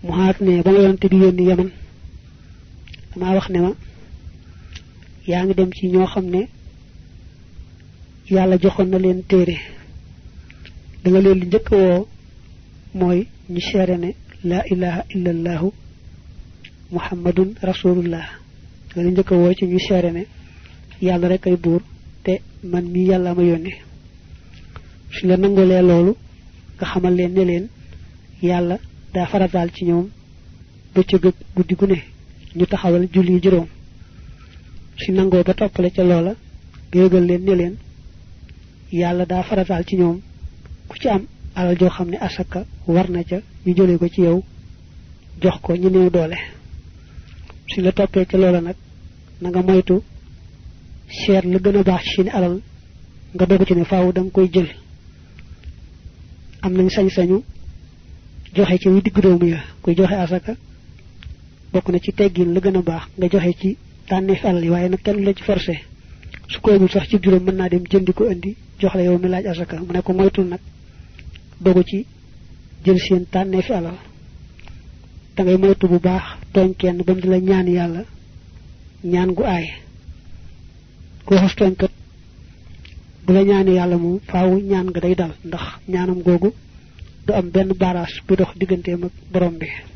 Muhaad ne ba ma yonante di yónni Yaman dama wax ne ma yaa ngi dem ci ñoo xam ne yàlla joxoon na leen téere da nga leen di njëkk woo mooy ñu seere ne la ilaha illa allahu muhammadun rasulullah nga leen njëkk woo ci ñu seere ne yàlla rek ay buur te man mi yàlla ma yónni su la nangulee loolu nga xamal leen ne leen yàlla daa farataal ci ñoom bëccëg ak guddi gu ne ñu taxawal julli juróom si nangoo ba toppale ca loola yëgal leen ne leen yàlla daa farataal ci ñoom ku ci am alal joo xam ne asaka war na ca ñu jëlee ko ci yow jox ko ñu néew doole si la toppee ca loola nag na nga moytu seet la gën a baax ci seen alal nga dogu ci ne faaw da nga koy jël am nañ sañ-sañu joxe ci wi digg doomu ya kuy joxe asaka bokk na ci teggin la gën a baax nga joxe ci tànneef alal yi waaye nag kenn la ci forcé su ko amul sax ci juróom mën naa dem jëndi ko indi jox la yow mi laaj asaka mu ne ko moytul nag dogu ci jël seen tànneef alal da ngay moytu bu baax tooñ kenn ba mu di la ñaan yàlla ñaan gu aay ko xas tooñ kat bu la ñaane yàlla moom faaw ñaan nga day dal ndax ñaanam googu du am benn baaraas bu dox digganteem ak borom bi